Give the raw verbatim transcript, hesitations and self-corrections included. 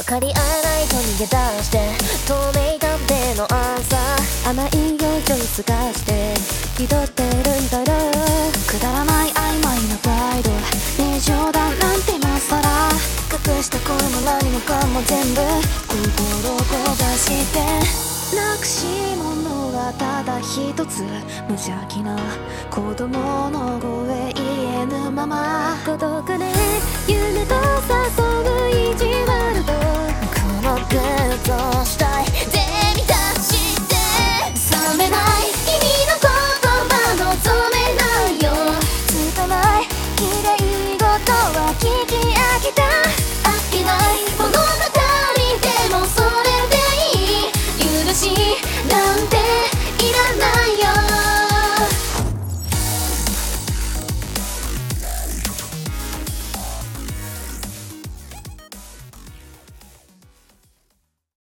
分かり合えないと逃げ出して透明探偵のアンサー甘いよチョイスがして気取ってるんだろう。くだらない曖昧なプライドねえ冗談なんて今さら隠した声も何もかも全部心を焦がしてなくし物はただ一つ無邪気な子供の声言えぬまま孤独で夢と誘う意地悪とこのグッとしたい手に出して冷めない君の言葉望めないよ拙い綺麗事は聞き飽きた